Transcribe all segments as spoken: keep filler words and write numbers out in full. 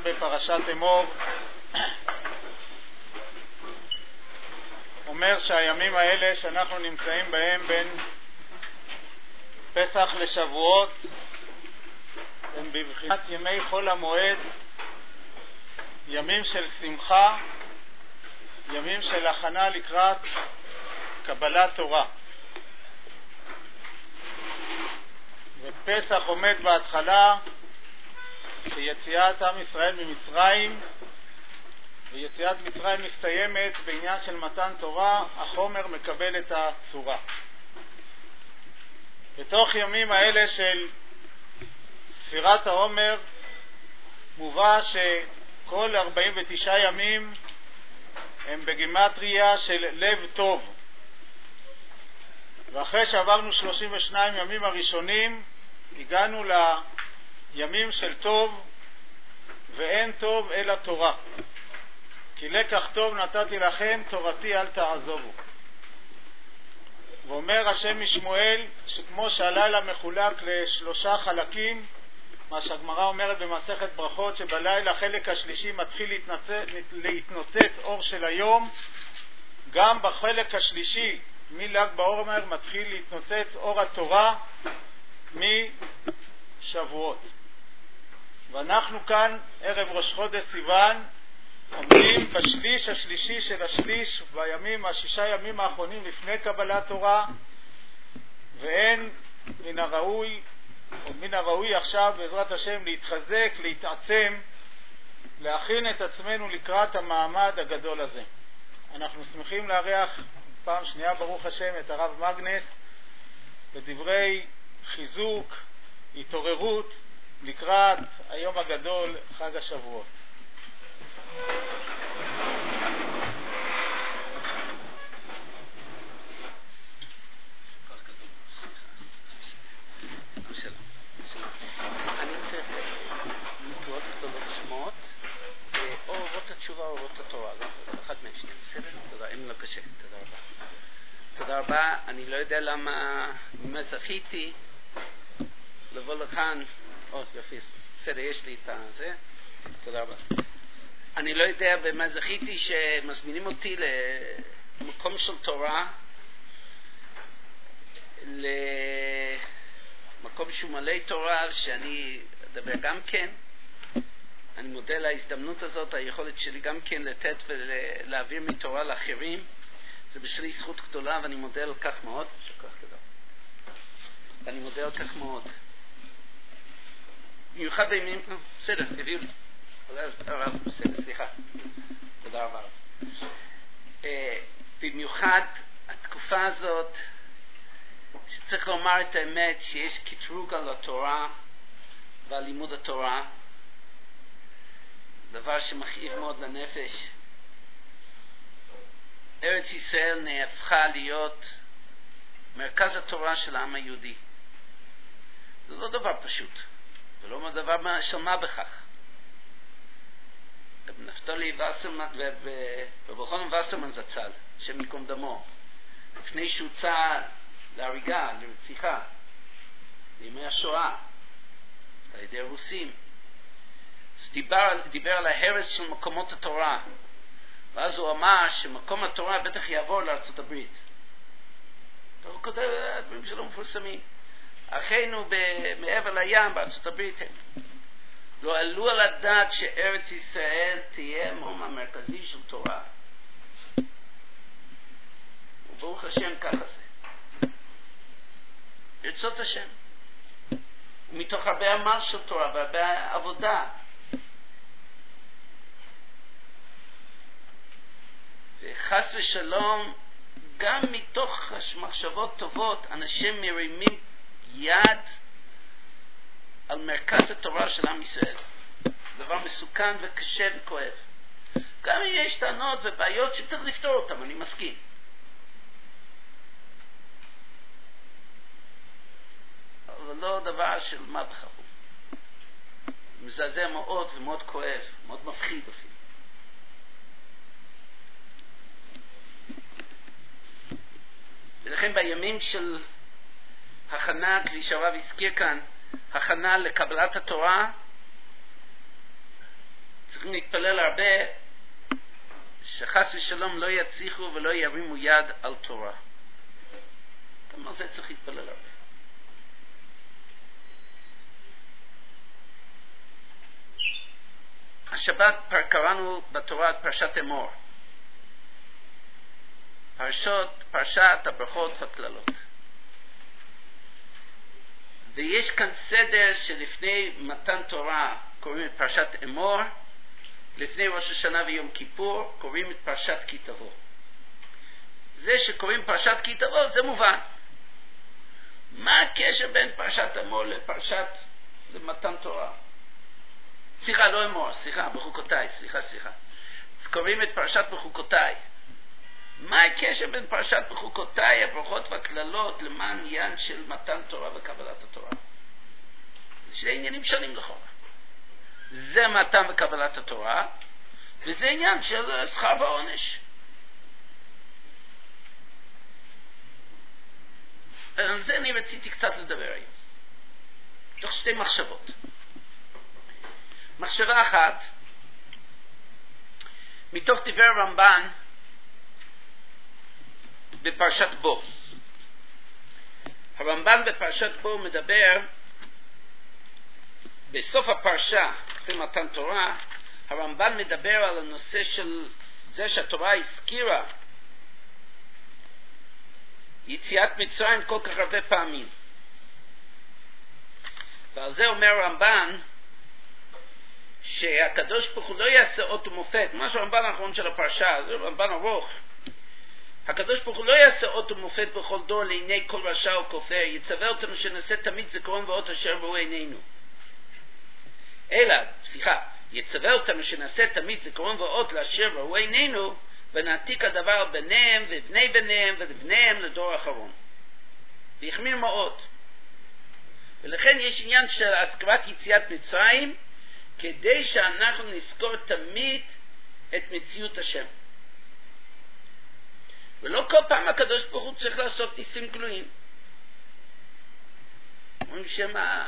בפרשת אמור אומר שהימים האלה שאנחנו נמצאים בהם בין פסח לשבועות הם בבחינת ימי חול המועד, ימים של שמחה, ימים של הכנה לקראת קבלת תורה. ופסח עומד בהתחלה שיציאת עם ישראל ממצרים, ויציאת מצרים מסתיימת בעניין של מתן תורה, החומר מקבל את הצורה. בתוך ימים האלה של ספירת העומר מובא שכל ארבעים ותשעה ימים הם בגימטריה של לב טוב, ואחרי שעברנו שלושים ושניים ימים הראשונים הגענו לימים של טוב, ואין טוב אלא תורה, כי לקח טוב נתתי לכם, תורתי אל תעזובו. ואומר השם משמואל שכמו שהלילה מחולק לשלושה חלקים, מה שהגמרא אומרת במסכת ברכות, שבלילה החלק השלישי מתחיל להתנוצץ, להתנוצץ אור של היום, גם בחלק השלישי מל"ג בעומר מתחיל להתנוצץ אור התורה משבועות. ואנחנו כאן ערב ראש חודש סיוון עומדים בשליש השלישי של השליש, בימים השישה ימים האחרונים לפני קבלת תורה, ואין מן הראוי או מן הראוי עכשיו בעזרת השם להתחזק, להתעצם, להכין את עצמנו לקראת המעמד הגדול הזה. אנחנו שמחים לארח פעם שנייה ברוך השם את הרב מגנס בדברי חיזוק, התעוררות לקראת היום הגדול, חג השבועות. אני צריך נקודות גדולות שמות או אורות התשובה או אורות התורה, אחד מהם שניהם, בסדר? תודה, אם לא קשה, תודה רבה. תודה רבה. אני לא יודע למה מה זכיתי לבוא לכאן, או יופי, בסדר, יש לי את זה, תודה רבה. אני לא יודע במה זכיתי שמזמינים אותי למקום של תורה, למקום שהוא מלא תורה, שאני אדבר גם כן. אני מודה להזדמנות הזאת, היכולת שלי גם כן לתת ולהעביר מתורה לאחרים. זה בשבילי זכות גדולה ואני מודה על כך מאוד. ואני מודה על כך מאוד. במיוחד בימים, בסדר, הביאו לי. בסדר, סליחה. תודה רבה. במיוחד התקופה הזאת, שצריך לומר את האמת, שיש קטרוג על התורה ועל לימוד התורה, דבר שמכאיב מאוד לנפש. ארץ ישראל נהפכה להיות מרכז התורה של העם היהודי. זה לא דבר פשוט, ולא דבר של מה בכך. נפתלי וסרמן וברכון וסרמן זצ"ל, שם ייקום דמו, לפני שהוצא להריגה, לרציחה, בימי השואה, על ידי הרוסים, דיבר, דיבר על ההרס של מקומות התורה, ואז הוא אמר שמקום התורה בטח יעבור לארצות הברית. הוא כותב דברים שלא מפורסמים. אחינו מעבר לים בארצות הברית הם לא עלו על הדעת שארץ ישראל תהיה מקום המרכזי של תורה. וברוך השם ככה זה. רצות השם. ומתוך הרבה עמל של תורה והרבה עבודה. וחס ושלום, גם מתוך מחשבות טובות, אנשים מרימים יד על מרכז התורה של עם ישראל. דבר מסוכן וקשה וכואב. גם אם יש טענות ובעיות שצריך לפתור אותם, אני מסכים. אבל לא דבר של מה בכך. מזעזע מאוד ומאוד כואב, מאוד מפחיד אפילו. ולכן בימים של הכנה, כפי שהרב הזכיר כאן, הכנה לקבלת התורה, צריכים להתפלל הרבה שחס ושלום לא יצליחו ולא ירימו יד על תורה. גם על זה צריך להתפלל הרבה. השבת קראנו בתורה את פרשת אמור. פרשות, פרשת הברכות והקללות. ויש כאן סדר שלפני מתן תורה קוראים את פרשת אמור, לפני ראש השנה ויום כיפור קוראים את פרשת כי תבוא. זה שקוראים פרשת כי תבוא זה מובן. מה הקשר בין פרשת אמור לפרשת מתן תורה? סליחה, לא אמור, סליחה, בחוקותיי, סליחה, סליחה. אז קוראים את פרשת בחוקותיי. מה הקשר בין פרשת בחוקותיי, הברכות והקללות, למען עניין של מתן תורה וקבלת התורה? זה שני עניינים שונים לכאורה. זה מתן וקבלת התורה, וזה עניין של שכר ועונש. על זה אני רציתי קצת לדבר היום. תוך שתי מחשבות. מחשבה אחת, מתוך דברי רמב"ן בפרשת בו. הרמב"ן בפרשת בו מדבר, בסוף הפרשה, אחרי מתן תורה, הרמב"ן מדבר על הנושא של זה שהתורה הזכירה יציאת מצרים כל כך הרבה פעמים. ועל זה אומר הרמב"ן, שהקדוש ברוך הוא לא יעשה אות ומופת, מה שהרמב"ן האחרון של הפרשה, זה רמב"ן ארוך. הקדוש ברוך הוא לא יעשה אות ומופת בכל דור לעיני כל רשע או כופר, יצווה אותנו שנעשה תמיד זיכרון ואות אשר ראו עינינו. אלא, סליחה, יצווה אותנו שנעשה תמיד זיכרון ואות לאשר ראו עינינו, ונעתיק הדבר על בניהם ובני בניהם ובניהם לדור האחרון. והחמיר מאוד. ולכן יש עניין של הזכרת יציאת מצרים, כדי שאנחנו נזכור תמיד את מציאות השם. ולא כל פעם הקדוש ברוך הוא צריך לעשות ניסים גלויים. אומרים שמה,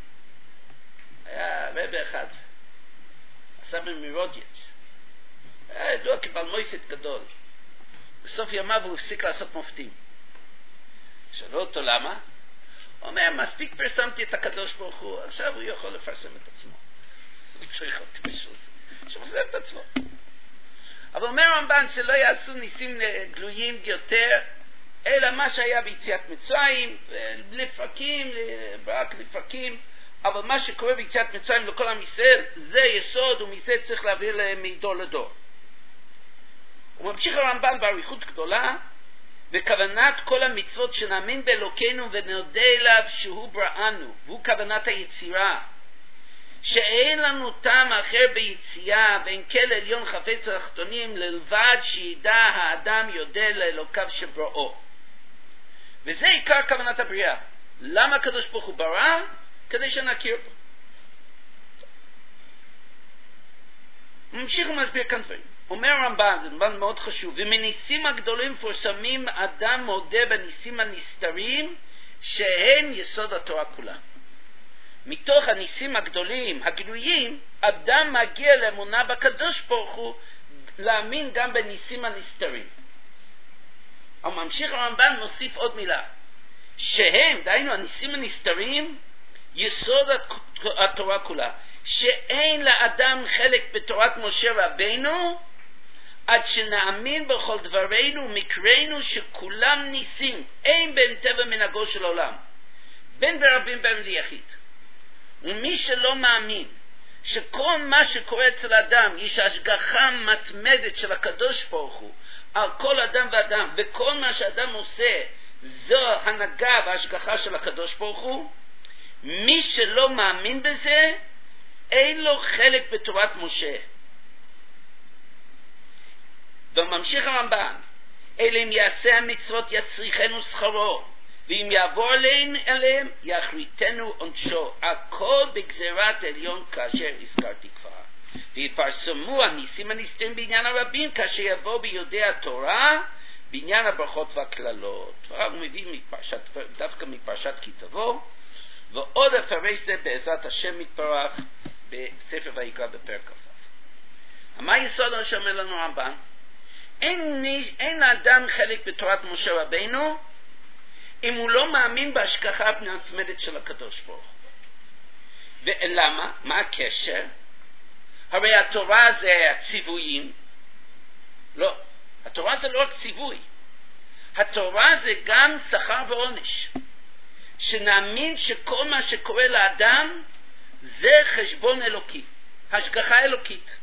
היה רבי אחד, עשה במרודייץ, היה ידוע כבעל מויפת גדול. בסוף ימיו הוא הפסיק לעשות מופתים. שאלו אותו למה? הוא אומר, מספיק פרסמתי את הקדוש ברוך הוא, עכשיו הוא יכול לפרסם את עצמו. הוא צריך אותי בשביל זה, שמחזר את עצמו. אבל אומר רמב"ן שלא יעשו ניסים גלויים יותר, אלא מה שהיה ביציאת מצרים, לפרקים, רק לפרקים, אבל מה שקורה ביציאת מצרים לכל עם ישראל, זה יסוד, ומזה צריך להעביר מדור לדור. הוא ממשיך הרמב"ן בעריכות גדולה, וכוונת כל המצוות שנאמין באלוקינו ונודה אליו שהוא בראנו, והוא כוונת היצירה, שאין לנו טעם אחר ביציאה בין כל עליון חפץ התחתונים ללבד שידע האדם יודע לאלוקיו שבראו. וזה עיקר כוונת הבריאה. למה הקדוש ברוך הוא ברא? כדי שנכיר בו. הוא ממשיך ומסביר כאן דברים. אומר רמב"ן, זה רמב"ן מאוד חשוב, ומניסים הגדולים מפורסמים אדם מודה בניסים הנסתרים שהן יסוד התורה כולה. מתוך הניסים הגדולים, הגלויים, אדם מגיע לאמונה בקדוש ברוך הוא, להאמין גם בניסים הנסתרים. אבל ממשיך הרמב"ן מוסיף עוד מילה, שהם, דהיינו הניסים הנסתרים, יסוד התורה כולה, שאין לאדם חלק בתורת משה רבינו, עד שנאמין בכל דברינו ומקרינו שכולם ניסים, אין בין טבע מנהגו של עולם, בין ברבים בין ליחיד. ומי שלא מאמין שכל מה שקורה אצל אדם יש השגחה מתמדת של הקדוש ברוך הוא על כל אדם ואדם, וכל מה שאדם עושה זו הנהגה והשגחה של הקדוש ברוך הוא, מי שלא מאמין בזה אין לו חלק בתורת משה. וממשיך הרמב"ן, אלא אם יעשה המצוות יצריכנו שכרו, ואם יעבור עליהם, עליהם יחריתנו עונשו, הכל בגזירת עליון כאשר הזכרתי כבר. ויפרסמו הניסים הנסתרים בעניין הרבים כאשר יבוא ביודעי התורה בעניין הברכות והקללות. אנחנו מביאים מפרשת, דווקא מפרשת כי תבוא, ועוד הפרש זה בעזרת השם מתברך בספר ויקרא בפרק כ"ו. מה היסוד שאומר לנו רמב"ן? אין, אין אדם חלק בתורת משה רבינו אם הוא לא מאמין בהשגחה המתמדת של הקדוש ברוך הוא. ולמה? מה הקשר? הרי התורה זה הציוויים. לא, התורה זה לא רק ציווי. התורה זה גם שכר ועונש. שנאמין שכל מה שקורה לאדם זה חשבון אלוקי, השגחה אלוקית.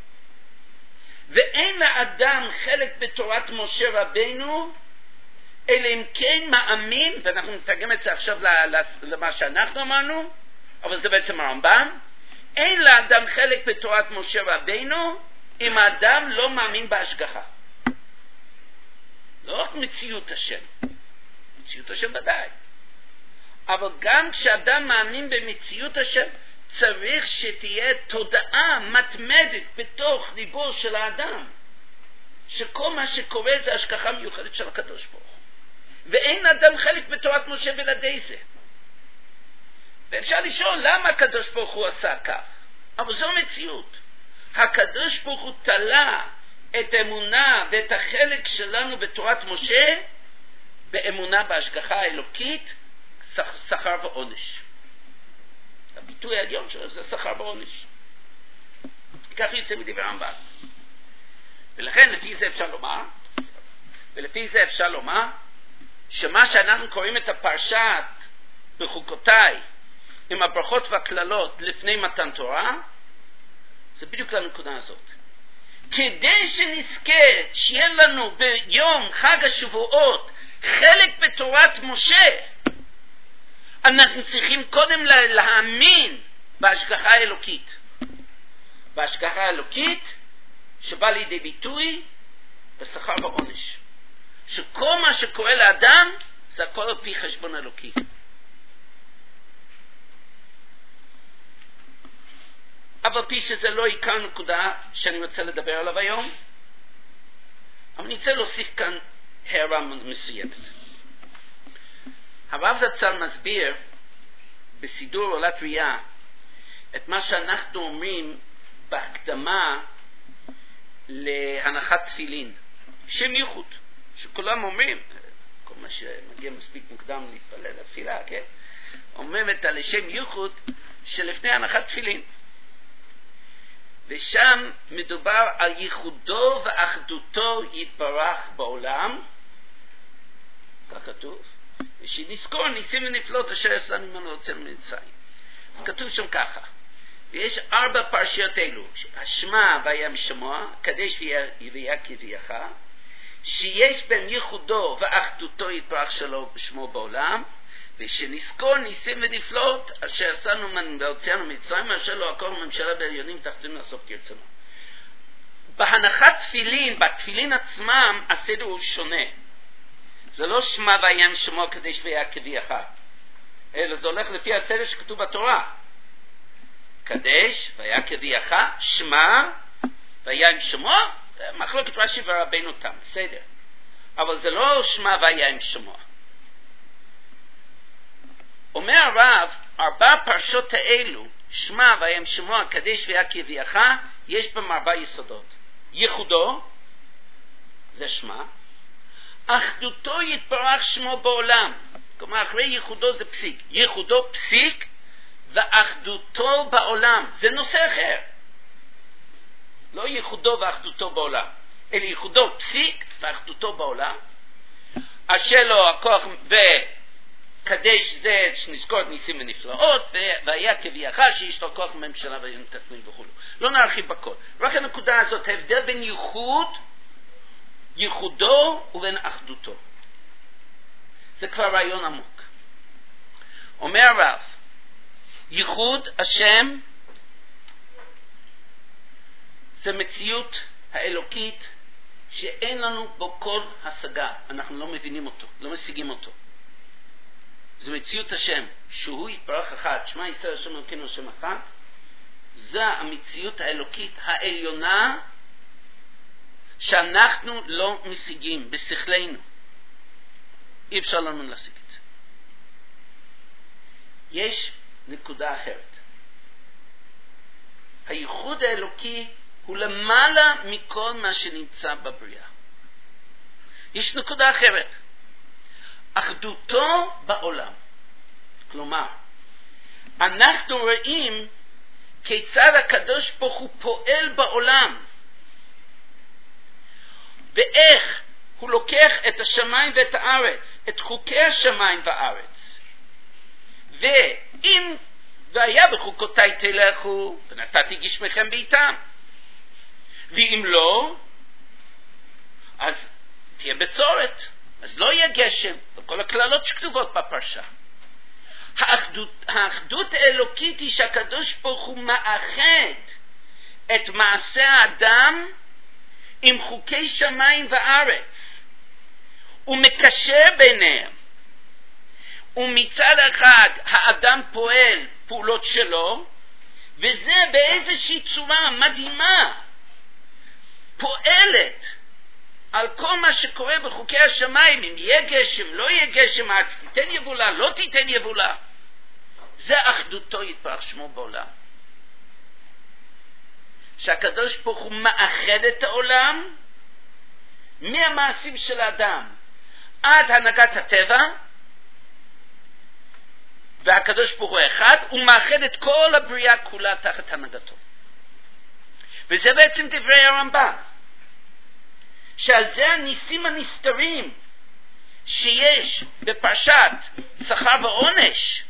ואין לאדם חלק בתורת משה רבינו אלא אם כן מאמין, ואנחנו נתרגם את זה עכשיו למה שאנחנו אמרנו, אבל זה בעצם הרמב"ן, אין לאדם חלק בתורת משה רבינו אם האדם לא מאמין בהשגחה. לא רק מציאות השם, מציאות השם ודאי, אבל גם כשאדם מאמין במציאות השם צריך שתהיה תודעה מתמדת בתוך ליבו של האדם שכל מה שקורה זה השגחה מיוחדת של הקדוש ברוך הוא, ואין אדם חלק בתורת משה בלעדי זה. ואפשר לשאול למה הקדוש ברוך הוא עשה כך, אבל זו מציאות. הקדוש ברוך הוא תלה את אמונה ואת החלק שלנו בתורת משה באמונה בהשגחה האלוקית, שכר ועונש. הביטוי העליון שלו זה שכר ועונש. כך יוצא מדברי הרמב"ן. ולכן לפי זה אפשר לומר, ולפי זה אפשר לומר, שמה שאנחנו קוראים את הפרשת בחוקותיי עם הברכות והכללות לפני מתן תורה, זה בדיוק לנקודה הזאת. כדי שנזכה שיהיה לנו ביום חג השבועות חלק בתורת משה, אנחנו צריכים קודם להאמין בהשגחה האלוקית. בהשגחה האלוקית שבא לידי ביטוי בשכר ועונש. שכל מה שקורה לאדם זה הכל על פי חשבון אלוקי. אבל פי שזה לא עיקר נקודה שאני רוצה לדבר עליו היום, אבל אני רוצה להוסיף כאן הערה מסוימת. הרב זצ"ל מסביר בסידור עולת ראייה את מה שאנחנו אומרים בהקדמה להנחת תפילין, שם ייחוד, שכולם אומרים, כל מה שמגיע מספיק מוקדם להתפלל לתפילה, כן? אומרים את לשם ייחוד שלפני הנחת תפילין, ושם מדובר על ייחודו ואחדותו יתברך בעולם, כך כתוב, ושנזכור ניסים ונפלאות אשר עשה ממנו הוצאנו ממצרים. אז כתוב שם ככה, ויש ארבע פרשיות אלו, השמע וים שמוע, קדש ויה כביך, שיש בהם ייחודו ואחדותו יתברך שלו בשמו בעולם, ושנזכור ניסים ונפלאות אשר עשינו והוצאנו ממצרים, אשר לא הכל ממשלה בעליונים תחתונים לעשות כרצונו. בהנחת תפילין, בתפילין עצמם הסדר הוא שונה. זה לא שמע וים שמוע קדש ויה כביך, אלא זה הולך לפי הסדר שכתוב בתורה. קדש ויה כביך, שמע וים שמוע, מחלוקת רש"י ורבנו תם, בסדר. אבל זה לא שמע וים שמוע. אומר הרב, ארבע פרשות האלו, שמע וים שמוע קדש ויה כביך, יש בהם ארבע יסודות. ייחודו, זה שמע. אחדותו יתברך שמו בעולם. כלומר, אחרי ייחודו זה פסיק. ייחודו פסיק, ואחדותו בעולם. זה נושא אחר. לא ייחודו ואחדותו בעולם, אלא ייחודו פסיק ואחדותו בעולם. אשר לו הכוח וקדש זה שנזכור ניסים ונפלאות, והיה כביך שיש לו כוח ממשלה ונתכנין וכו'. לא נרחיב בכל. רק הנקודה הזאת, ההבדל בין ייחוד, ייחודו ובין אחדותו. זה כבר רעיון עמוק. אומר הרב, ייחוד השם זה מציאות האלוקית שאין לנו בו כל השגה. אנחנו לא מבינים אותו, לא משיגים אותו. זה מציאות השם, שהוא יתברך אחד, שמע ישראל השם אלוקינו השם אחד. זה המציאות האלוקית העליונה שאנחנו לא משיגים בשכלנו. אי אפשר לנו להשיג את זה. יש נקודה אחרת. הייחוד האלוקי הוא למעלה מכל מה שנמצא בבריאה. יש נקודה אחרת. אחדותו בעולם. כלומר, אנחנו רואים כיצד הקדוש ברוך הוא פועל בעולם. ואיך הוא לוקח את השמיים ואת הארץ, את חוקי השמיים והארץ. ואם והיה בחוקותיי תלכו, ונתתי גשמכם בעיתם. ואם לא, אז תהיה בצורת, אז לא יהיה גשם, וכל הכללות שכתובות בפרשה. האחדות, האחדות האלוקית היא שהקדוש ברוך הוא מאחד את מעשה האדם עם חוקי שמיים וארץ. הוא מקשר ביניהם. ומצד אחד האדם פועל פעולות שלו, וזה באיזושהי צורה מדהימה פועלת על כל מה שקורה בחוקי השמיים. אם יהיה גשם, לא יהיה גשם, תיתן יבולה, לא תיתן יבולה. זה אחדותו יתברך שמו בעולם. שהקדוש ברוך הוא מאחד את העולם מהמעשים של האדם עד הנהגת הטבע, והקדוש ברוך הוא אחד, הוא מאחד את כל הבריאה כולה תחת הנהגתו. וזה בעצם דברי הרמב"ם, שעל זה הניסים הנסתרים שיש בפרשת שכר ועונש,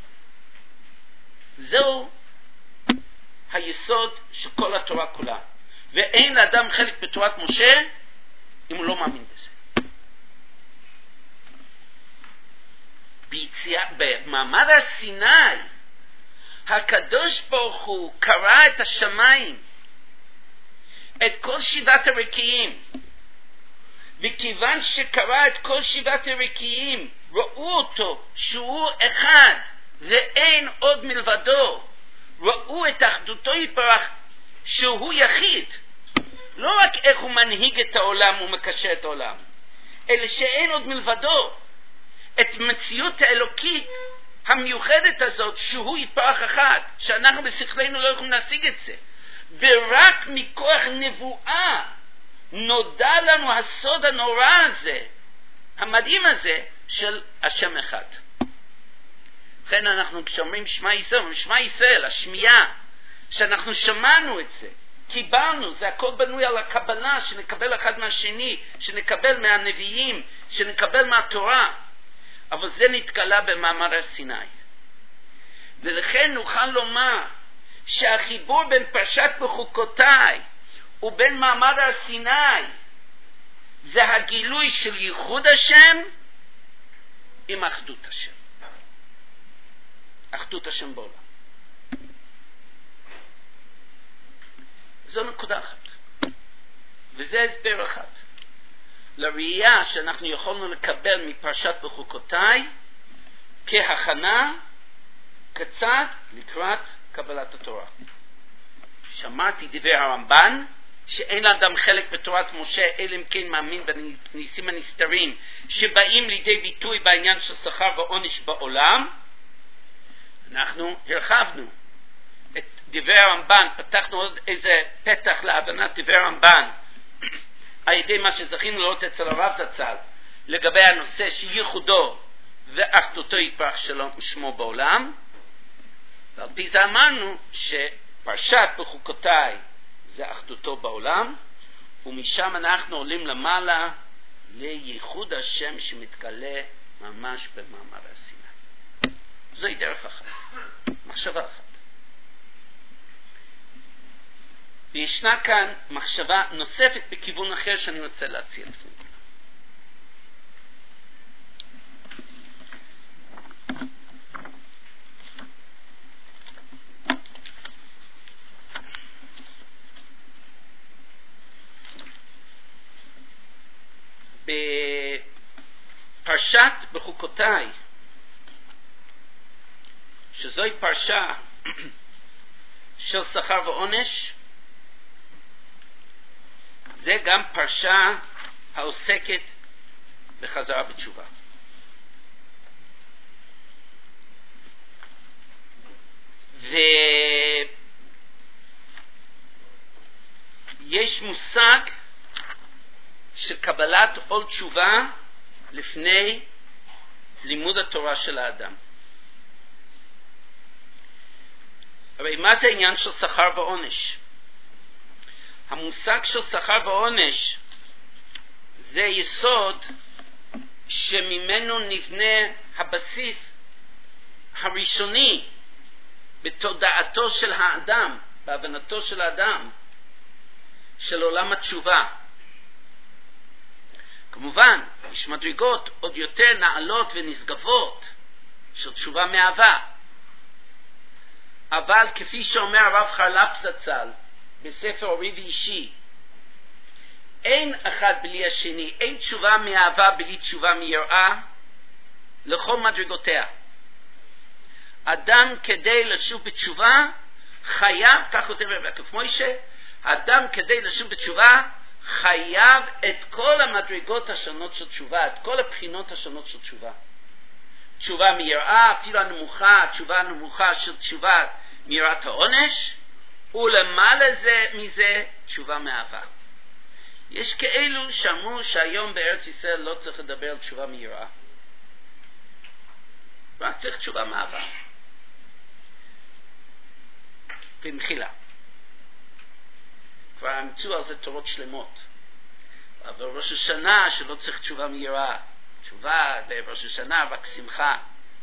זהו היסוד של כל התורה כולה. ואין לאדם חלק בתורת משה אם הוא לא מאמין בזה. ביציאה, במעמד הר סיני הקדוש ברוך הוא קרא את השמיים, את כל שבעת הרקיעים, וכיוון שקרא את כל שבעת הרקיעים ראו אותו שהוא אחד ואין עוד מלבדו, ראו את אחדותו יתברך שהוא יחיד, לא רק איך הוא מנהיג את העולם ומקשר את העולם, אלא שאין עוד מלבדו, את מציאות האלוקית המיוחדת הזאת שהוא יתברך אחד, שאנחנו בשכלנו לא יכולים להשיג את זה, ורק מכוח נבואה נודע לנו הסוד הנורא הזה, המדהים הזה של השם אחד. לכן אנחנו כשאומרים שמע ישראל, שמע ישראל, השמיעה, שאנחנו שמענו את זה, קיבלנו, זה הכל בנוי על הקבלה, שנקבל אחד מהשני, שנקבל מהנביאים, שנקבל מהתורה, אבל זה נתגלה במעמד הר סיני. ולכן נוכל לומר שהחיבור בין פרשת בחוקותיי ובין מעמד הר סיני זה הגילוי של ייחוד השם עם אחדות השם. אחדות השם בעולם. זו נקודה אחת. וזה הסבר אחד. לראייה שאנחנו יכולנו לקבל מפרשת בחוקותיי כהכנה קצת לקראת קבלת התורה. שמעתי דברי הרמב"ן שאין לאדם חלק בתורת משה אלא אם כן מאמין בניסים הנסתרים שבאים לידי ביטוי בעניין של שכר ועונש בעולם. אנחנו הרחבנו את דברי הרמב"ן, פתחנו עוד איזה פתח להבנת דברי הרמב"ן על ידי מה שזכינו לראות אצל הרב זצ"ל לגבי הנושא שייחודו ואחדותו יתברך שמו בעולם. ועל פי זה אמרנו שפרשת בחוקותיי זה אחדותו בעולם, ומשם אנחנו עולים למעלה לייחוד השם שמתגלה ממש במעמד הר סיני. זוהי דרך אחת, מחשבה אחת. וישנה כאן מחשבה נוספת בכיוון אחר שאני רוצה להציע לפני. בפרשת בחוקותיי, שזוהי פרשה של שכר ועונש, זה גם פרשה העוסקת בחזרה בתשובה. יש מושג של קבלת עול תשובה לפני לימוד התורה של האדם. הרי מה זה העניין של שכר ועונש? המושג של שכר ועונש זה יסוד שממנו נבנה הבסיס הראשוני בתודעתו של האדם, בהבנתו של האדם, של עולם התשובה. כמובן, יש מדרגות עוד יותר נעלות ונשגבות של תשובה מאהבה. אבל כפי שאומר הרב חרל"פ זצ"ל בספר אורי ואישי, אין אחד בלי השני, אין תשובה מאהבה בלי תשובה מיראה לכל מדרגותיה. אדם כדי לשוב בתשובה חייב, כך כותב רבי יעקב מוישה, אדם כדי לשוב בתשובה חייב את כל המדרגות השונות של תשובה, את כל הבחינות השונות של תשובה. תשובה מיראה, אפילו הנמוכה, תשובה הנמוכה של תשובה מיראת העונש, ולמעלה זה מזה תשובה מאהבה. יש כאלו שאמרו שהיום בארץ ישראל לא צריך לדבר על תשובה מיראה, רק צריך תשובה מאהבה במחילה. כבר המצאו על זה תורות שלמות. אבל ראש השנה שלא צריך תשובה מיראה, תשובה בראש השנה רק שמחה.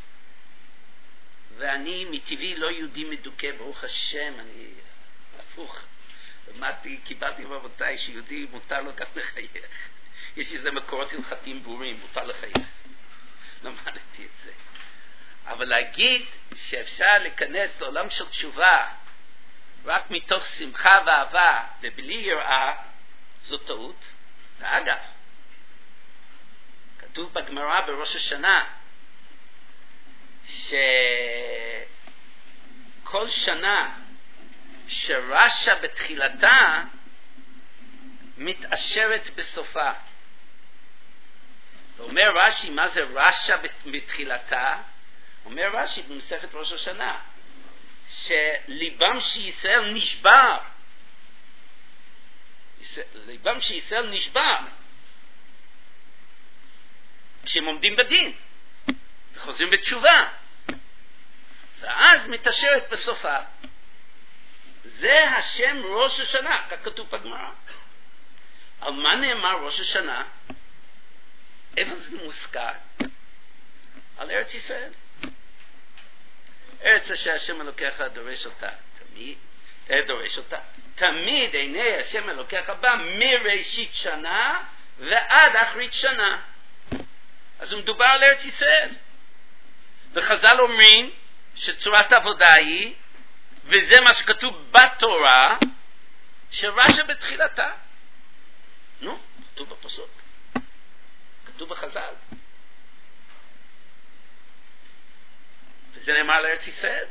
ואני מטבעי לא יהודי מדוכא, ברוך השם, אני הפוך. למדתי, קיבלתי רבותיי שיהודי מותר לו גם לחייך. יש איזה מקורות הלכתיים ברורים, מותר לחייך. למדתי את זה. אבל להגיד שאפשר להיכנס לעולם של תשובה רק מתוך שמחה ואהבה ובלי יראה, זו טעות. ואגב, כתוב בגמרא בראש השנה שכל שנה שרשע בתחילתה מתעשרת בסופה. ואומר רש"י, מה זה רשע בתחילתה? אומר רש"י במסכת ראש השנה שליבם של ישראל נשבר, ליבם של ישראל נשבר כשהם עומדים בדין וחוזרים בתשובה, ואז מתעשרת בסופה. זה השם ראש השנה, כך כתוב בגמרא. על מה נאמר ראש השנה? איפה זה מוזכר? על ארץ ישראל. ארץ אשר השם אלוקיך דורש אותה תמיד, דורש אותה תמיד עיני השם אלוקיך בה מראשית שנה ועד אחרית שנה. אז הוא מדובר על ארץ ישראל. וחז"ל אומרים שצורת העבודה היא, וזה מה שכתוב בתורה, שרשע בתחילתה. נו, כתוב בפסוק, כתוב בחז"ל, וזה נאמר על ארץ ישראל.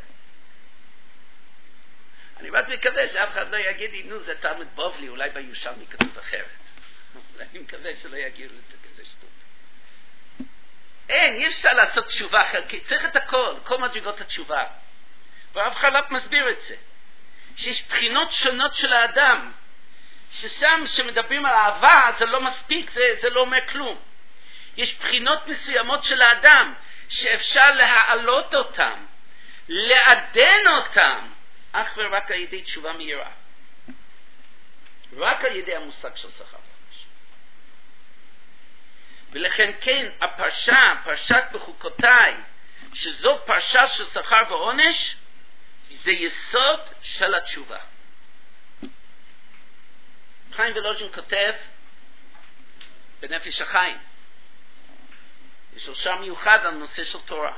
אני רק מקווה שאף אחד לא יגיד לי, נו, זה תלמוד בבלי, אולי בירושלמי כתוב אחרת. אולי אני מקווה שלא יגידו לזה שטות. אין, אי אפשר לעשות תשובה חלקית, צריך את הכל, כל מדרגות התשובה. והרב חרל"פ מסביר את זה, שיש בחינות שונות של האדם, ששם שמדברים על אהבה זה לא מספיק, זה, זה לא אומר כלום. יש בחינות מסוימות של האדם שאפשר להעלות אותם, לעדן אותם, אך ורק על ידי תשובה מהירה, רק על ידי המושג של שכר ועונש. ולכן כן, הפרשה, פרשת בחוקותיי, שזו פרשה של שכר ועונש, זה יסוד של התשובה. חיים ולוז'ין כותב בנפש החיים, יש לו שם מיוחד על נושא של תורה,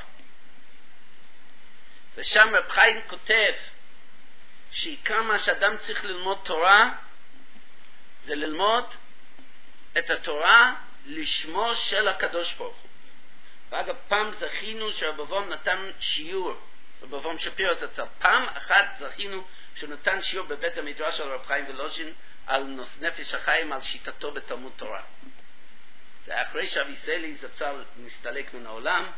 ושם רב חיים כותב שעיקר מה שאדם צריך ללמוד תורה זה ללמוד את התורה לשמו של הקדוש ברוך הוא. ואגב, פעם זכינו שרב אברהם נתן שיעור, רב אברהם שפירא זצ"ל, פעם אחת זכינו שהוא נתן שיעור בבית המדרש של רב חיים ולוז'ין על נפש החיים, על שיטתו בתלמוד תורה. זה אחרי שאבי ישראלי זצ"ל נסתלק מן העולם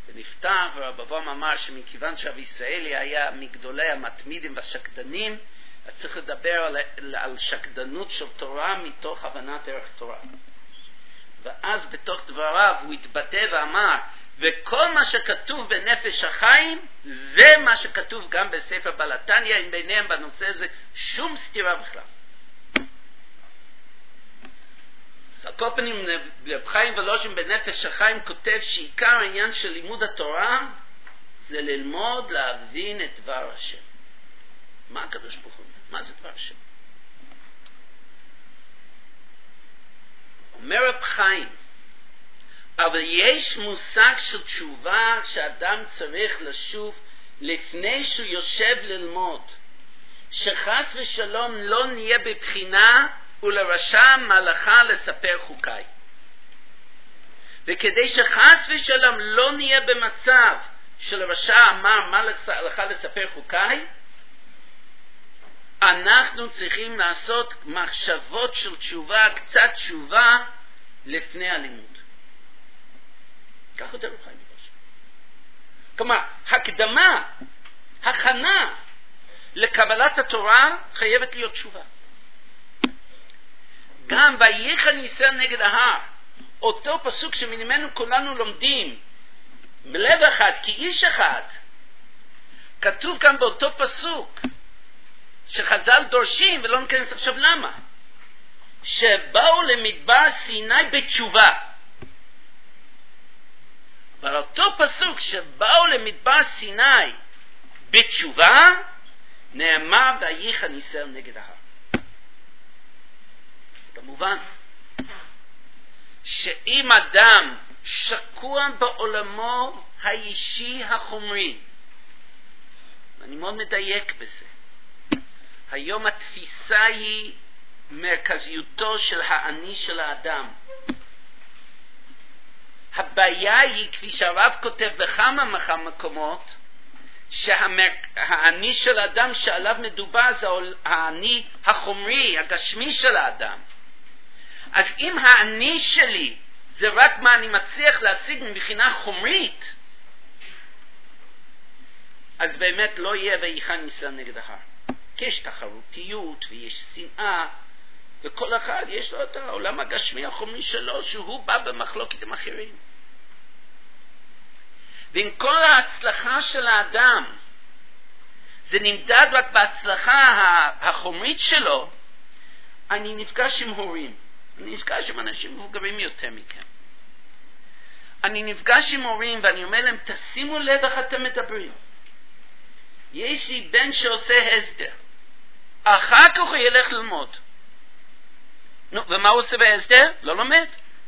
ונפטר, ורב אברהם אמר שמכיוון שאבי ישראלי היה מגדולי המתמידים והשקדנים, אז צריך לדבר על, על שקדנות של תורה מתוך הבנת ערך תורה. ואז בתוך דבריו הוא התבטא ואמר, וכל מה שכתוב בנפש החיים, זה מה שכתוב גם בספר בעל התניא, אין ביניהם בנושא הזה שום סתירה בכלל. אז על כל פנים, רב חיים ולוז'ין בנפש החיים כותב שעיקר העניין של לימוד התורה, זה ללמוד להבין את דבר השם. מה הקדוש ברוך הוא אומר? מה זה דבר השם? אומר רב חיים, אבל יש מושג של תשובה שאדם צריך לשוב לפני שהוא יושב ללמוד, שחס ושלום לא נהיה בבחינה ולרשע מלאכה לספר חוקיי. וכדי שחס ושלום לא נהיה במצב שלרשע אמר מה לך לספר חוקיי, אנחנו צריכים לעשות מחשבות של תשובה, קצת תשובה לפני הלימוד. כך יותר רב חיים ולוז'ין. כלומר, הקדמה, הכנה לקבלת התורה חייבת להיות תשובה. גם וייחן ישראל נגד ההר, אותו פסוק שממנו כולנו לומדים בלב אחד כאיש אחד, כתוב כאן באותו פסוק שחז"ל דורשים, ולא נכנס עכשיו למה, שבאו למדבר סיני בתשובה. אבל אותו פסוק שבאו למדבר סיני בתשובה, נאמר וייחן ישראל נגד ההר. זה כמובן שאם אדם שקוע בעולמו האישי החומרי, ואני מאוד מדייק בזה, היום התפיסה היא מרכזיותו של האני של האדם. הבעיה היא, כפי שהרב כותב בכמה מקומות, שהאני של האדם שעליו מדובר זה האני החומרי, הגשמי של האדם. אז אם האני שלי זה רק מה אני מצליח להשיג מבחינה חומרית, אז באמת לא יהיה וייחן ישראל נגד ההר. כי יש תחרותיות ויש שנאה, וכל אחד יש לו את העולם הגשמי החומרי שלו, שהוא בא במחלוקת עם אחרים. ועם כל ההצלחה של האדם, זה נמדד רק בהצלחה החומרית שלו. אני נפגש עם הורים, אני נפגש עם אנשים מבוגרים יותר מכם. אני נפגש עם הורים ואני אומר להם, תשימו לב איך אתם מדברים. יש לי בן שעושה הסדר, אחר כך הוא ילך ללמוד. נו, ומה הוא עושה בהסדר? לא לומד.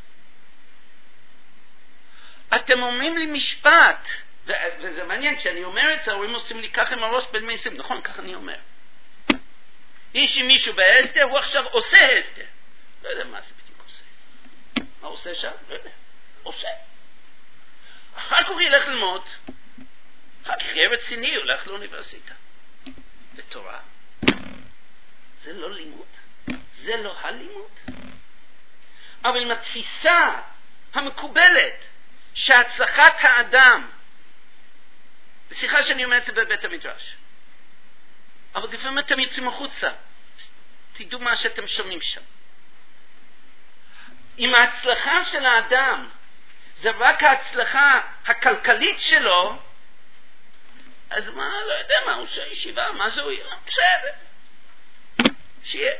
אתם אומרים לי משפט, ו- וזה מעניין, כשאני אומר את זה, ההורים עושים לי ככה עם הראש בין מייסים. נכון, ככה אני אומר. יש לי מישהו בהסדר, הוא עכשיו עושה הסדר. לא יודע מה זה בדיוק עושה. מה הוא עושה שם? לא יודע. עושה. אחר כך הוא ילך ללמוד, אחר כך יהיה רציני, הוא הולך לאוניברסיטה. ותורה. זה לא לימוד. זה לא הלימוד. אבל עם התפיסה המקובלת שהצלחת האדם, בשיחה שאני אומר את זה בבית המדרש, אבל לפעמים אתם יוצאים החוצה, תדעו מה שאתם שומעים שם. אם ההצלחה של האדם זה רק ההצלחה הכלכלית שלו, אז מה, לא יודע מה, הוא עושה ישיבה, מה זה הוא יהיה? בסדר. שיהיה.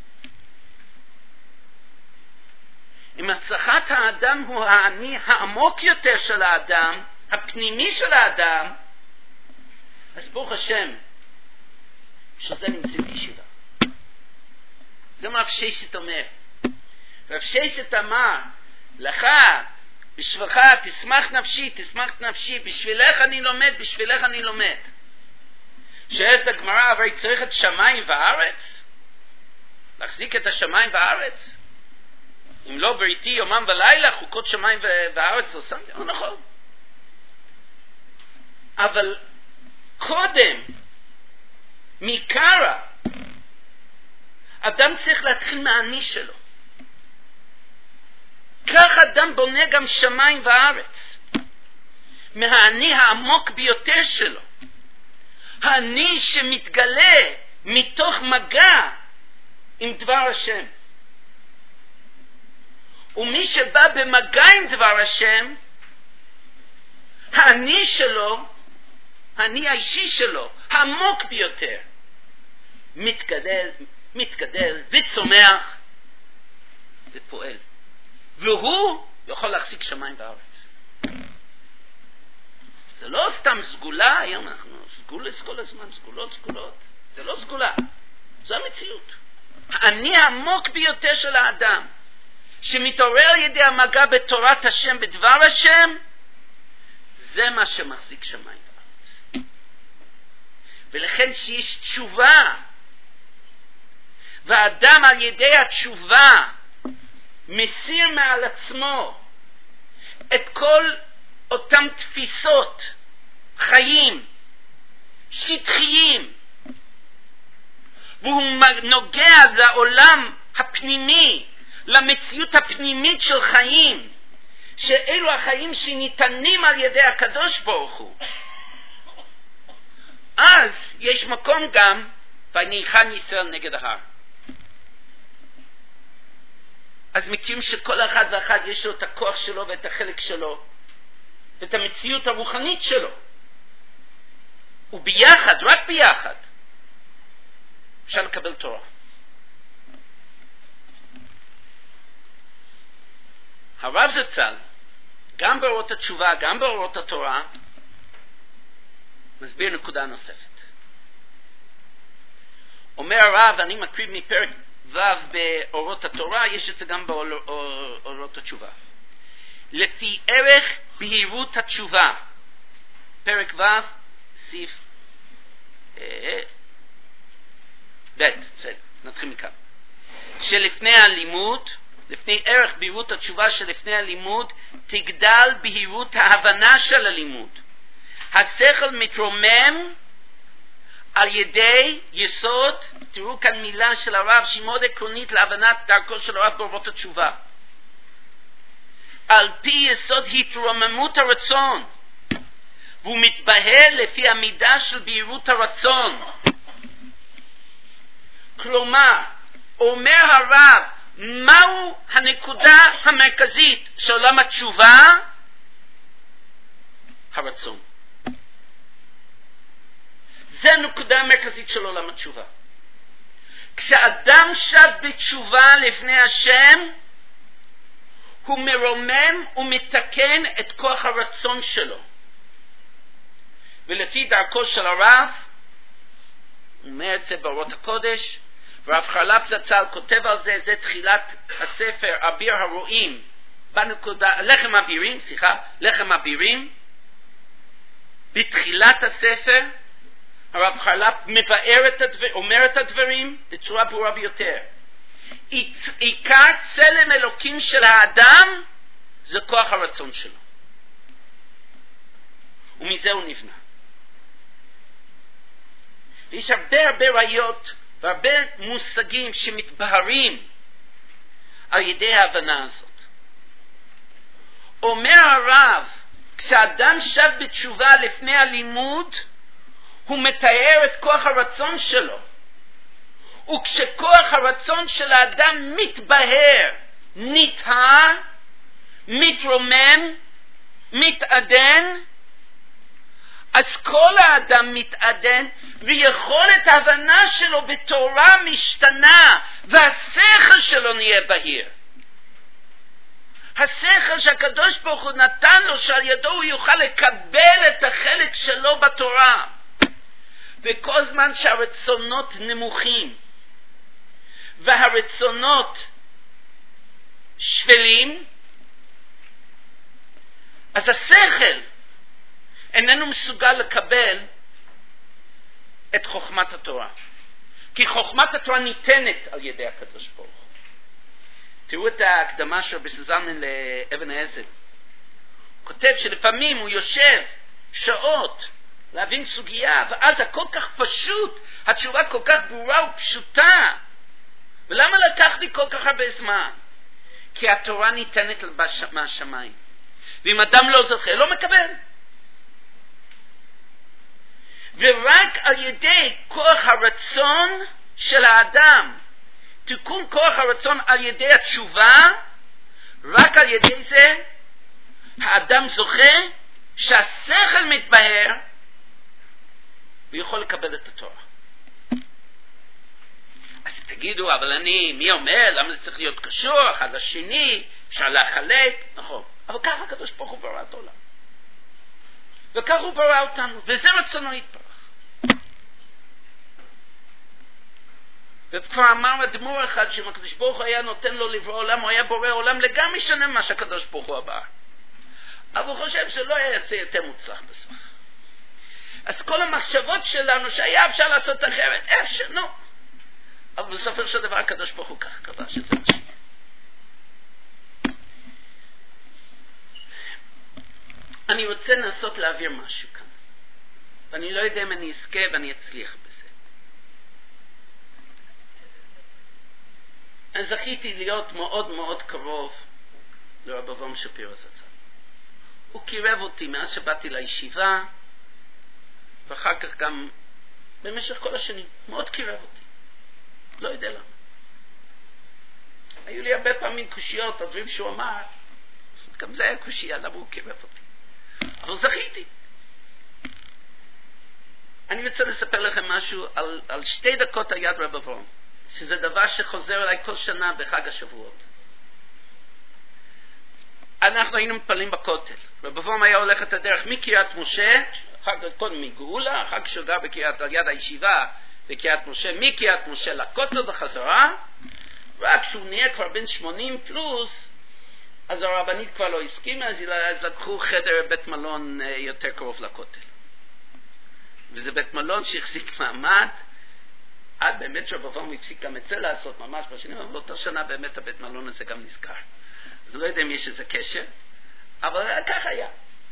אם הצלחת האדם הוא האני העמוק יותר של האדם, הפנימי של האדם, אז ברוך השם, שזה נמצא בישיבה. זה מה רב ששת אומר. רב ששת אמר, לך, בשבילך, תשמח נפשי, תשמח נפשי, בשבילך אני לומד, בשבילך אני לומד. שאת הגמרא, אבל צריך את שמיים וארץ? להחזיק את השמיים וארץ? אם לא בריתי יומם ולילה, חוקות שמיים וארץ לא שמתי, לא נכון. אבל קודם, מקרא, אדם צריך להתחיל מהאני שלו. כך אדם בונה גם שמיים וארץ. מהאני העמוק ביותר שלו. האני שמתגלה מתוך מגע עם דבר השם. ומי שבא במגע עם דבר השם, האני שלו, האני האישי שלו, העמוק ביותר, מתגדל, מתגדל וצומח ופועל. והוא יכול להחזיק שמיים וארץ. זה לא סתם סגולה, היום אנחנו סגולת כל הזמן, סגולות, סגולות. זה לא סגולה, זו המציאות. האני העמוק ביותר של האדם, שמתעורר על ידי המגע בתורת השם, בדבר השם, זה מה שמחזיק שמיים וארץ. ולכן שיש תשובה, והאדם על ידי התשובה מסיר מעל עצמו את כל אותם תפיסות חיים שטחיים, והוא נוגע לעולם הפנימי, למציאות הפנימית של חיים, שאלו החיים שניתנים על ידי הקדוש ברוך הוא. אז יש מקום גם ויניחן ישראל נגד ההר. אז מכירים שכל אחד ואחד יש לו את הכוח שלו ואת החלק שלו ואת המציאות הרוחנית שלו, וביחד, רק ביחד אפשר לקבל תורה. הרב זצ"ל, גם באורות התשובה, גם באורות התורה, מסביר נקודה נוספת. אומר הרב, אני מקריב מפרק ו' באורות התורה, יש את זה גם באורות התשובה. לפי ערך בהירות התשובה, פרק ו' סעיף ב', בסדר, נתחיל מכאן. שלפני הלימוד, לפני ערך בהירות התשובה שלפני הלימוד, תגדל בהירות ההבנה של הלימוד. השכל מתרומם על ידי יסוד, תראו כאן מילה של הרב שהיא מאוד עקרונית להבנת דרכו של הרב באורות התשובה. על פי יסוד התרוממות הרצון, והוא מתבהר לפי המידה של בהירות הרצון. כלומר, אומר הרב, מהו הנקודה המרכזית של עולם התשובה? הרצון. זה הנקודה המרכזית של עולם התשובה. כשאדם שב בתשובה לפני השם, הוא מרומם ומתקן את כוח הרצון שלו. ולפי דרכו של הרב, הוא אומר את זה באורות הקודש, והרב חרל"פ זצ"ל כותב על זה, זה תחילת הספר אביר הרועים, בנקודה, לחם אבירים, סליחה, לחם אבירים, בתחילת הספר, הרב חרל"פ מבאר את הדבר, אומר את הדברים בצורה ברורה ביותר. עיקר צלם אלוקים של האדם זה כוח הרצון שלו, ומזה הוא נבנה. ויש הרבה הרבה ראיות והרבה מושגים שמתבהרים על ידי ההבנה הזאת. אומר הרב, כשאדם שב בתשובה לפני הלימוד, הוא מתאר את כוח הרצון שלו. וכשכוח הרצון של האדם מתבהר, נטהר, מתרומם, מתעדן, אז כל האדם מתעדן, ויכולת ההבנה שלו בתורה משתנה, והשכל שלו נהיה בהיר. השכל שהקדוש ברוך הוא נתן לו, שעל ידו הוא יוכל לקבל את החלק שלו בתורה. וכל זמן שהרצונות נמוכים, והרצונות שפלים, אז השכל איננו מסוגל לקבל את חוכמת התורה. כי חוכמת התורה ניתנת על ידי הקדוש ברוך הוא. תראו את ההקדמה של בסזלמן לאבן העזר. הוא כותב שלפעמים הוא יושב שעות להבין סוגיה, ואז הכל כך פשוט, התשובה כל כך ברורה ופשוטה. ולמה לקח לי כל כך הרבה זמן? כי התורה ניתנת מהשמיים. ואם אדם לא זוכה, לא מקבל. ורק על ידי כוח הרצון של האדם, תיקון כוח הרצון על ידי התשובה, רק על ידי זה האדם זוכה שהשכל מתבהר ויכול לקבל את התורה. אז תגידו, אבל אני, מי אומר, למה זה צריך להיות קשור אחד לשני, אפשר להחלק, נכון, אבל ככה הקדוש ברוך הוא ברא את העולם, וכך הוא ברא אותנו, וזה רצונו יתברך. וכבר אמר אדמו"ר אחד שאם הקדוש ברוך הוא היה נותן לו לברוא עולם, הוא היה בורא עולם לגמרי שונה ממה שהקדוש ברוך הוא עבר, אבל הוא חושב שלא היה יצא יותר מוצלח בסוף. אז כל המחשבות שלנו שהיה אפשר לעשות אחרת, אפשר, נו, אבל בסופו של דבר הקדוש ברוך הוא ככה קבע שזה מה שיהיה. אני רוצה לנסות להעביר משהו כאן, ואני לא יודע אם אני אזכה ואני אצליח בזה. אני זכיתי להיות מאוד מאוד קרוב לרב אברהם שפירא זצ"ל. הוא קירב אותי מאז שבאתי לישיבה, ואחר כך גם במשך כל השנים, מאוד קירב אותי. לא יודע למה. היו לי הרבה פעמים קושיות, הדברים שהוא אמר, גם זה היה קושייה, למה הוא קירב אותי. אבל זכיתי. אני רוצה לספר לכם משהו על, על שתי דקות על יד רב אברהם, שזה דבר שחוזר אליי כל שנה בחג השבועות. אנחנו היינו מפעלים בכותל. רב אברהם היה הולך את הדרך מקריית משה, אחר כך קודם מגאולה, אחר כך שהוא גר בקריית, על יד הישיבה בקריית משה, מקריית משה לכותל בחזרה, רק כשהוא נהיה כבר בן שמונים פלוס, אז הרבנית כבר לא הסכימה, אז לקחו חדר בית מלון יותר קרוב לכותל. וזה בית מלון שהחזיק מעמד, עד באמת שרב אברהם הפסיק גם את זה לעשות ממש בשנים, אבל באותה שנה באמת הבית מלון הזה גם נזכר. אז לא יודע אם יש איזה קשר, אבל כך היה.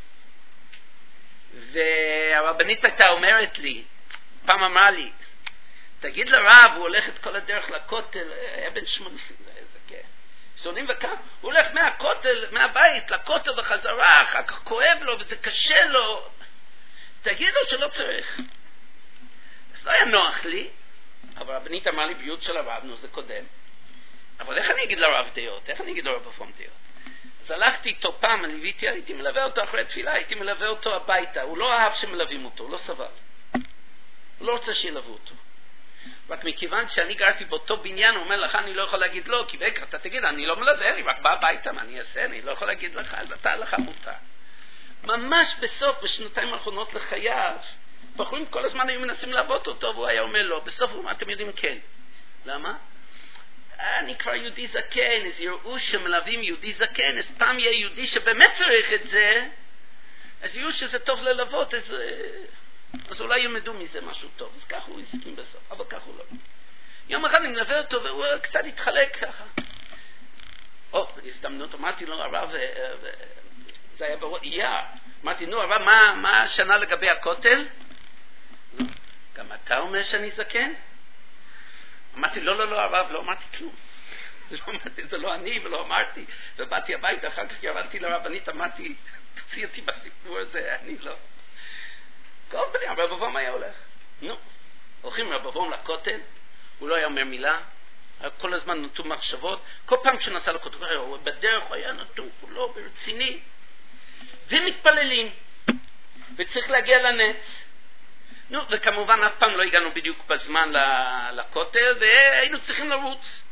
והרבנית הייתה אומרת לי, פעם אמרה לי, תגיד לרב, הוא הולך את כל הדרך לכותל, היה בן שמונים, איזה כן. שונים וכך, הוא הולך מהכותל, מהבית לכותל וחזרה, אחר כך כואב לו וזה קשה לו. תגיד לו שלא צריך. אז לא היה נוח לי, אבל הרבנית אמרה לי ביות של הרב, נו זה קודם. אבל איך אני אגיד לרב דעות? איך אני אגיד לרב אברהם דעות? אז הלכתי איתו פעם, אני ליוויתי, הייתי מלווה אותו אחרי תפילה, הייתי מלווה אותו הביתה. הוא לא אהב שמלווים אותו, הוא לא סבל. הוא לא רוצה שילוו אותו. רק מכיוון שאני גרתי באותו בניין, הוא אומר לך, אני לא יכול להגיד לא, כי בקר, אתה תגיד, אני לא מלווה, אני רק בא הביתה, מה אני אעשה? אני לא יכול להגיד לך, אז אתה לך מותר. ממש בסוף, בשנתיים האחרונות לחייו, בחורים כל הזמן היו מנסים לעבוד אותו, והוא היה אומר לא. בסוף הוא אומר, אתם יודעים כן. למה? אני כבר יהודי זקן, אז יראו שמלווים יהודי זקן, אז פעם יהיה יהודי שבאמת צריך את זה, אז יראו שזה טוב ללוות, אז, אז אולי ילמדו מזה משהו טוב. אז ככה הוא הסכים בסוף, אבל ככה הוא לא. יום אחד אני מלווה אותו, והוא קצת התחלק ככה. או, הזדמנות, אמרתי לו, הרב, זה היה ברור, אייר. אמרתי, נו, הרב, מה, מה השנה לגבי הכותל? גם אתה אומר שאני זקן? אמרתי, לא, לא, לא, הרב, לא אמרתי כלום. לא אמרתי, זה לא אני, ולא אמרתי. ובאתי הביתה, אחר כך ירדתי לרבנית, אמרתי, תוציא אותי בסיפור הזה, אני לא. כל פעמים, הרב אברהם היה הולך. נו, הולכים רב אברהם לכותל, הוא לא היה אומר מילה, כל הזמן נתון מחשבות, כל פעם שנסע לכותל, בדרך הוא היה נתון, הוא לא ברציני. ומתפללים, וצריך להגיע לנץ. נו, וכמובן אף פעם לא הגענו בדיוק בזמן לכותל, והיינו צריכים לרוץ.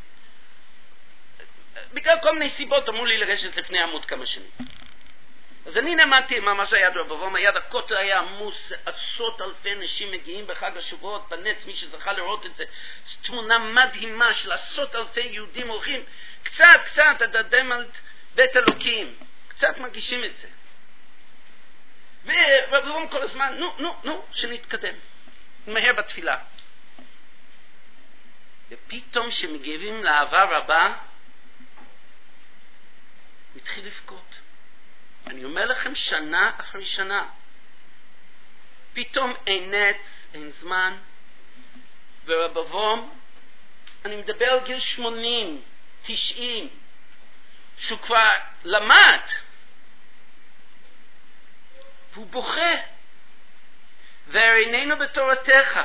בגלל כל מיני סיבות אמרו לי לרשת לפני עמוד כמה שנים. אז אני נעמדתי ממש היד רב אברהם, היד הכותל היה עמוס, עשרות אלפי אנשים מגיעים בחג השבועות, בנץ, מי שזכה לראות את זה, תמונה מדהימה של עשרות אלפי יהודים הולכים, קצת קצת הדדם על בית אלוקים, קצת מרגישים את זה. ורב אברהם כל הזמן, נו, נו, נו, שנתקדם. מהר בתפילה. ופתאום שמגיבים לאהבה רבה, מתחיל לבכות. אני אומר לכם שנה אחרי שנה. פתאום אין נץ, אין זמן, ורב אברהם, אני מדבר על גיל שמונים, תשעים, שהוא כבר למד, והוא בוכה. והרי והריננו בתורתך.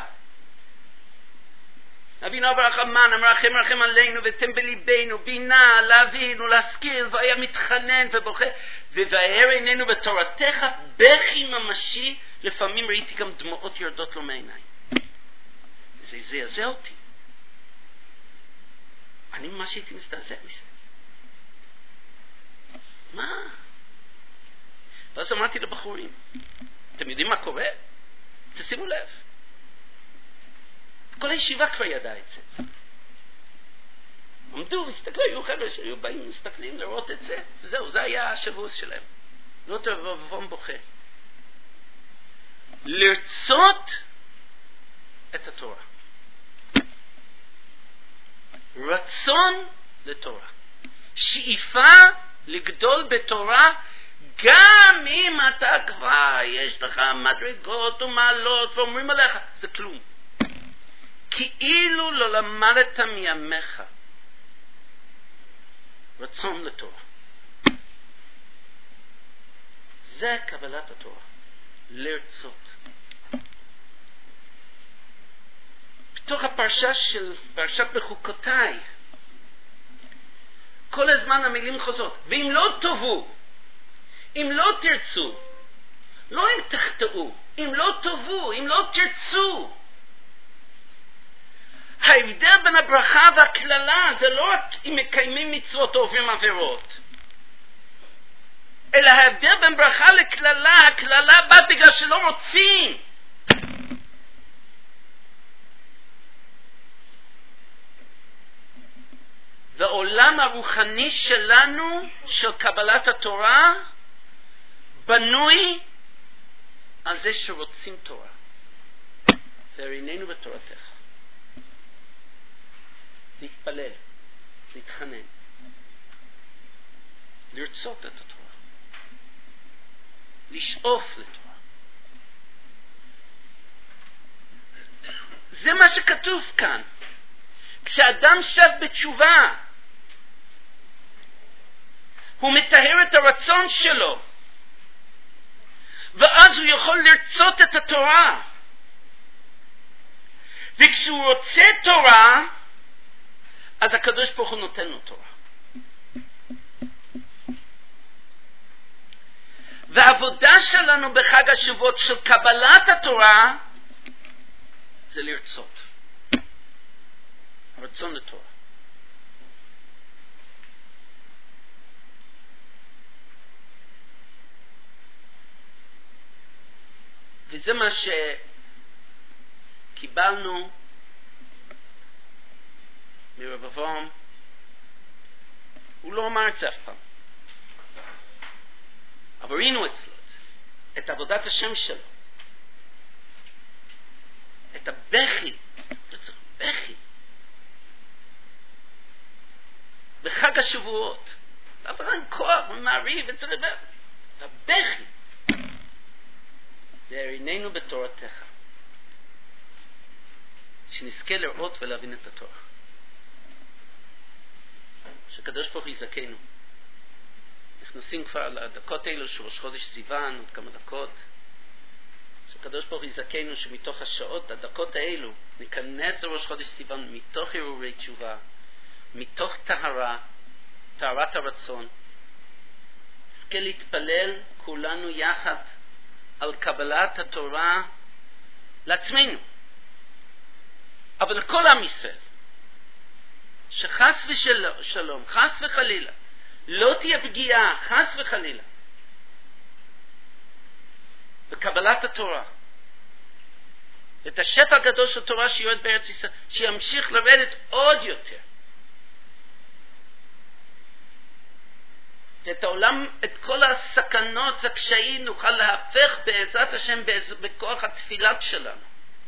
אבינו ברחמן, המרחם רחם עלינו, ותן בליבנו בינה, להבין ולהשכיל, והיה מתחנן ובוכה, ובאר עינינו בתורתך, בכי ממשי, לפעמים ראיתי גם דמעות יורדות לו מעיניים. זה זעזע אותי. אני ממש הייתי מזדעזע מזה. מה? ואז אמרתי לבחורים, אתם יודעים מה קורה? תשימו לב. כל הישיבה כבר ידעה את זה. עמדו והסתכלו, היו חבר'ה שהיו באים ומסתכלים לראות את זה, וזהו, זה היה השבוס שלהם. לראות רבבום בוכה. לרצות את התורה. רצון לתורה. שאיפה לגדול בתורה, גם אם אתה כבר יש לך מדרגות ומעלות ואומרים עליך, זה כלום. כאילו לא למדת מימיך. רצון לתורה. זה קבלת התורה. לרצות. בתוך הפרשה של פרשת בחוקותיי, כל הזמן המילים חוזרות. ואם לא תאהבו, אם לא תרצו, לא אם תחטאו, אם לא תאהבו, אם לא תרצו. ההבדל בין הברכה והכללה זה לא רק אם מקיימים מצוות או עוברים עבירות, אלא ההבדל בין ברכה לכללה. הכללה באה בגלל שלא רוצים. והעולם הרוחני שלנו, של קבלת התורה, בנוי על זה שרוצים תורה. והריננו בתורתך. להתפלל, להתחנן, לרצות את התורה, לשאוף לתורה. זה מה שכתוב כאן. כשאדם שב בתשובה, הוא מטהר את הרצון שלו, ואז הוא יכול לרצות את התורה. וכשהוא רוצה תורה, אז הקדוש ברוך הוא נותן לו תורה. והעבודה שלנו בחג השבועות של קבלת התורה זה לרצות. הרצון לתורה. וזה מה שקיבלנו מרב אברהם. הוא לא אמר את זה אף פעם, אבל ראינו אצלו את זה, את עבודת השם שלו, את הבכי. צריך בכי בחג השבועות, אבל אין כוח ומעריב וצריך הבכי. והריננו בתורתך, שנזכה לראות ולהבין את התורה, שקדוש ברוך הוא יזכנו. נכנסים כבר לדקות האלו של ראש חודש סיוון, עוד כמה דקות, שקדוש ברוך הוא יזכנו שמתוך השעות, הדקות האלו, ניכנס לראש חודש סיוון מתוך הרהורי תשובה, מתוך טהרה, טהרת הרצון. נזכה להתפלל כולנו יחד על קבלת התורה לעצמנו, אבל לכל עם ישראל, שחס ושלום, חס וחלילה, לא תהיה פגיעה, חס וחלילה, בקבלת התורה. את השפע הגדול של תורה שיורד בארץ ישראל, שימשיך לרדת עוד יותר. את העולם, את כל הסכנות והקשיים נוכל להפך בעזרת השם בכוח התפילת שלנו.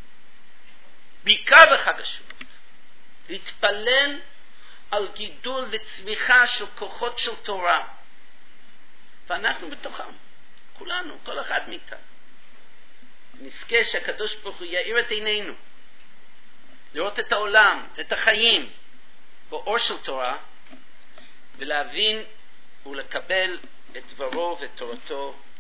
בעיקר בחג השבועות. להתפלל על גידול וצמיחה של כוחות של תורה. ואנחנו בתוכם. כולנו, כל אחד מאיתנו. נזכה שהקדוש ברוך הוא יאיר את עינינו. לראות את העולם, את החיים, באור של תורה, ולהבין ולקבל את דברו ותורתו